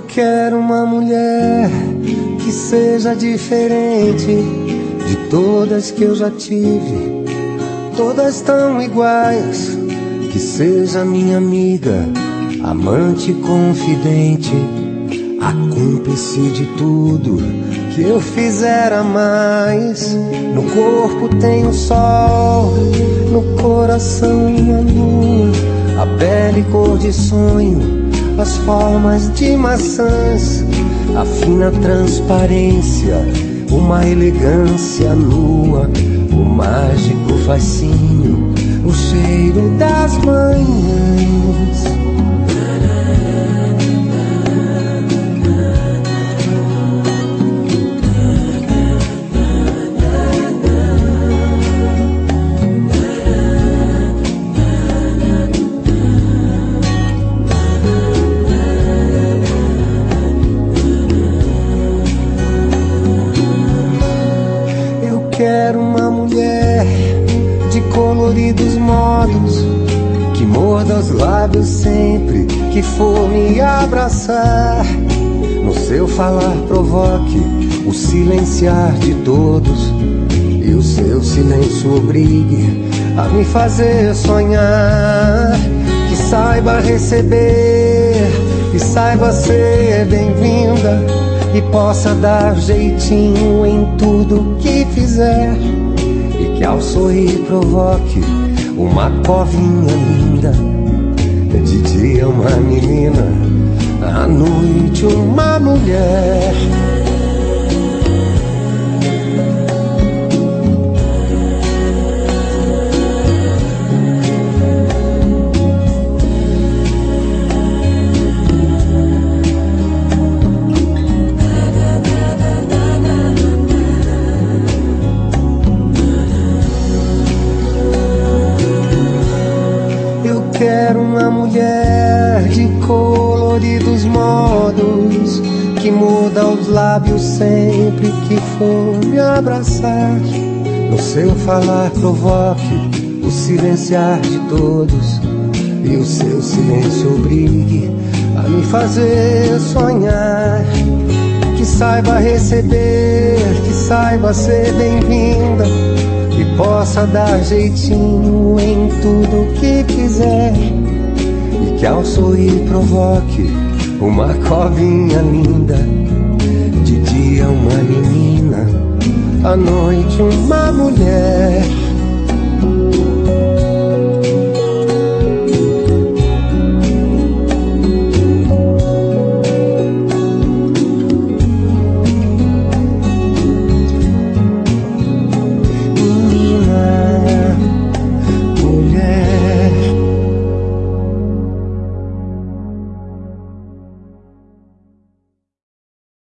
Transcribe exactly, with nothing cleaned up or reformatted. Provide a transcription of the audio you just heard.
quero uma mulher que seja diferente de todas que eu já tive. Todas tão iguais, que seja minha amiga, amante confidente, a cúmplice de tudo que eu fizer a mais. No corpo tem o sol, no coração uma lua, a pele cor de sonho, as formas de maçãs, a fina transparência, uma elegância nua, o mágico fascínio, o cheiro das manhãs. Quero uma mulher de coloridos modos, que morda os lábios sempre que for me abraçar. No seu falar provoque o silenciar de todos, e o seu silêncio obrigue a me fazer sonhar. Que saiba receber, que saiba ser bem-vinda, e possa dar jeitinho em tudo que fizer, e que ao sorrir provoque uma covinha linda. De dia uma menina, à noite uma mulher. Quero uma mulher de coloridos modos, que muda os lábios sempre que for me abraçar. No seu falar provoque o silenciar de todos, e o seu silêncio obrigue a me fazer sonhar. Que saiba receber, que saiba ser bem-vinda, e possa dar jeitinho em tudo que quiser, e que ao sorrir provoque uma covinha linda. De dia uma menina, à noite uma mulher.